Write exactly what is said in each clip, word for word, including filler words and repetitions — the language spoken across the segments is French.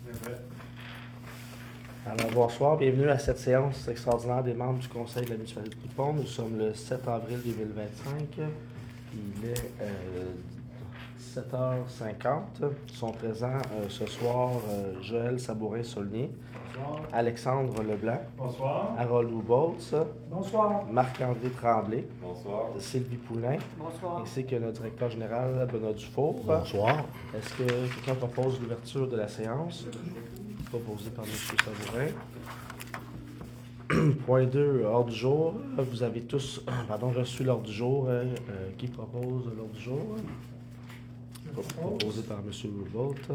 Alors, bonsoir, bienvenue à cette séance extraordinaire des membres du Conseil de la municipalité de Pont. Nous sommes le sept avril deux mille vingt-cinq. Il est euh, dix-sept heures cinquante. Ils sont présents euh, ce soir euh, Joël Sabourin-Saulnier, Bonsoir. Alexandre Leblanc, Bonsoir. Harold Huboltz, Bonsoir. Marc-André Tremblay, Bonsoir. Sylvie Poulain, Bonsoir. ainsi que notre directeur général Benoît Dufour. Bonsoir. Est-ce que quelqu'un propose l'ouverture de la séance? Proposé par M. Sabourin. Point deux, ordre du jour. Vous avez tous pardon, reçu l'ordre du jour. Euh, euh, qui propose l'ordre du jour? Proposé par M. Huboltz.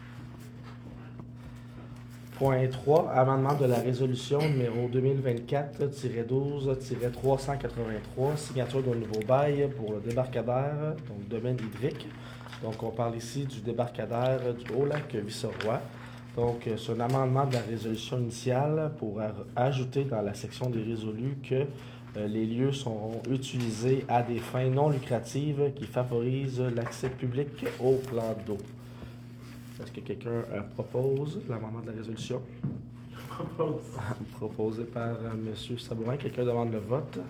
Point trois, amendement de la résolution numéro deux mille vingt-quatre douze trois cent quatre-vingt-trois, signature d'un nouveau bail pour le débarcadère, donc domaine hydrique. Donc, on parle ici du débarcadère du Haut-Lac Viceroy. Donc, c'est un amendement de la résolution initiale pour ajouter dans la section des résolus que euh, les lieux seront utilisés à des fins non lucratives qui favorisent l'accès public au plan d'eau. Est-ce que quelqu'un euh, propose l'amendement de la résolution? Propose. Proposé par euh, M. Sabourin. Quelqu'un demande le vote.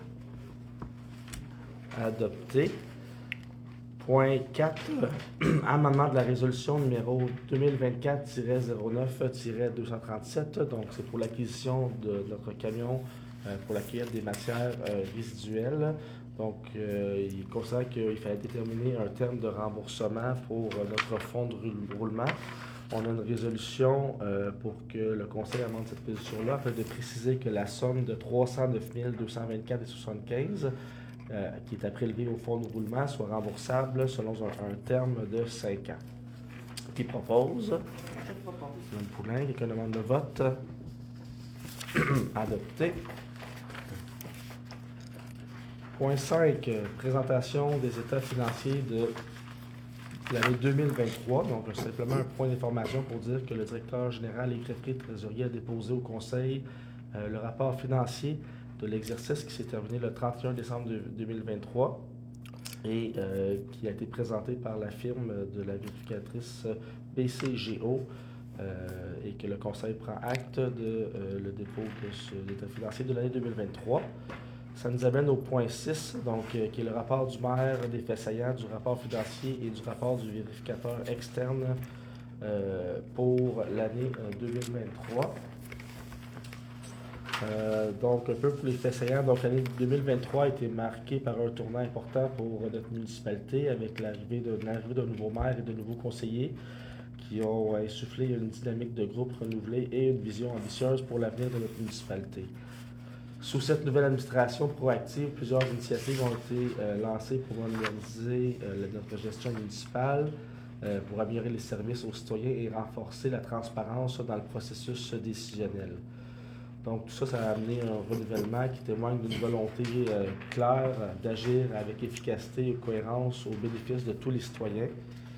Adopté. Point quatre. Euh, amendement de la résolution numéro deux mille vingt-quatre zéro neuf deux cent trente-sept. Donc, c'est pour l'acquisition de notre camion euh, pour la cueillette des matières euh, résiduelles. Donc, euh, il considère qu'il fallait déterminer un terme de remboursement pour euh, notre fonds de roulement. On a une résolution euh, pour que le Conseil amende cette résolution-là, afin de préciser que la somme de trois cent neuf mille deux cent vingt-quatre virgule soixante-quinze, euh, qui est à prélever au fonds de roulement, soit remboursable selon un, un terme de cinq ans. Qui propose? Je propose. Mme Poulain, quelqu'un demande le vote? Adopté. Point cinq, présentation des états financiers de l'année deux mille vingt-trois. Donc, simplement un point d'information pour dire que le directeur général et greffier de trésorerie a déposé au Conseil euh, le rapport financier de l'exercice qui s'est terminé le trente et un décembre deux mille vingt-trois et euh, qui a été présenté par la firme de la vérificatrice B C G O euh, et que le Conseil prend acte de euh, le dépôt de ce, l'état financier de l'année deux mille vingt-trois. Ça nous amène au point six, donc, euh, qui est le rapport du maire, des faits saillants, du rapport financier et du rapport du vérificateur externe euh, pour l'année euh, deux mille vingt-trois. Euh, donc, un peu pour les faits saillants, donc l'année deux mille vingt-trois a été marquée par un tournant important pour notre municipalité avec l'arrivée de, l'arrivée d'un nouveau maire et de nouveaux conseillers qui ont insufflé une dynamique de groupe renouvelée et une vision ambitieuse pour l'avenir de notre municipalité. Sous cette nouvelle administration proactive, plusieurs initiatives ont été euh, lancées pour moderniser euh, notre gestion municipale, euh, pour améliorer les services aux citoyens et renforcer la transparence dans le processus décisionnel. Donc tout ça, ça a amené un renouvellement qui témoigne d'une volonté euh, claire d'agir avec efficacité et cohérence au bénéfice de tous les citoyens.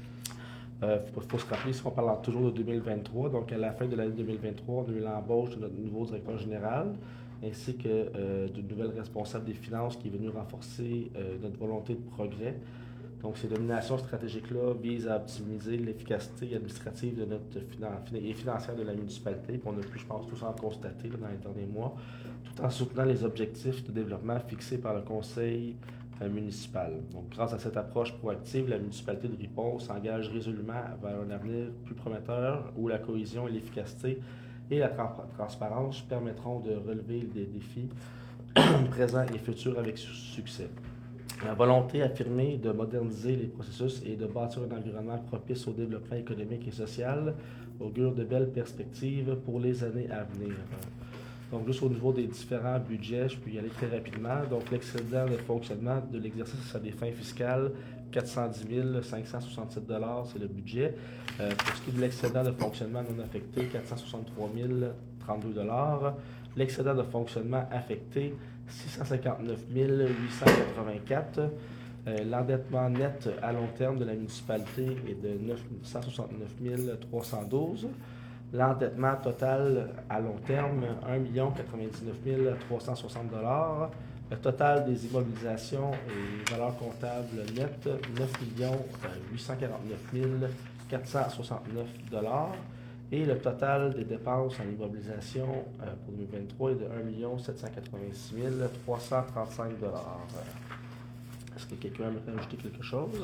Il euh, faut, faut se rappeler, si on parle toujours de deux mille vingt-trois, donc à la fin de l'année deux mille vingt-trois, on a eu l'embauche de notre nouveau directeur général, ainsi que euh, d'une nouvelle responsable des finances qui est venue renforcer euh, notre volonté de progrès. Donc, ces nominations stratégiques-là visent à optimiser l'efficacité administrative de notre finan- et financière de la municipalité. Puis on a pu, je pense, tous en constater là, dans les derniers mois, tout en soutenant les objectifs de développement fixés par le conseil euh, municipal. Donc, grâce à cette approche proactive, la municipalité de Ripon s'engage résolument vers un avenir plus prometteur où la cohésion et l'efficacité et la tra- transparence permettront de relever des défis présents et futurs avec su- succès. La volonté affirmée de moderniser les processus et de bâtir un environnement propice au développement économique et social augure de belles perspectives pour les années à venir. Donc, juste au niveau des différents budgets, je peux y aller très rapidement. Donc, l'excédent de fonctionnement de l'exercice à des fins fiscales, quatre cent dix mille cinq cent soixante-sept dollars, c'est le budget. Euh, pour ce qui est de l'excédent de fonctionnement non affecté, quatre cent soixante-trois mille trente-deux dollars. L'excédent de fonctionnement affecté, six cent cinquante-neuf mille huit cent quatre-vingt-quatre. Euh, l'endettement net à long terme de la municipalité est de neuf cent soixante-neuf mille trois cent douze. L'endettement total à long terme, un million quatre-vingt-dix-neuf mille trois cent soixante dollars. Le total des immobilisations et valeurs comptables nettes, neuf millions huit cent quarante-neuf mille quatre cent soixante-neuf dollars. Et le total des dépenses en immobilisation euh, pour deux mille vingt-trois est de un million sept cent quatre-vingt-six mille trois cent trente-cinq dollars. Est-ce que quelqu'un aimerait ajouter quelque chose?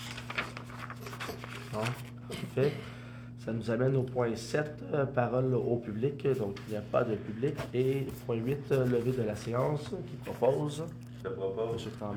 Non? Parfait. Ça nous amène au point sept, euh, parole au public. Donc, il n'y a pas de public. Et point huit, euh, levée de la séance qui propose. Je propose. Monsieur Tremblay.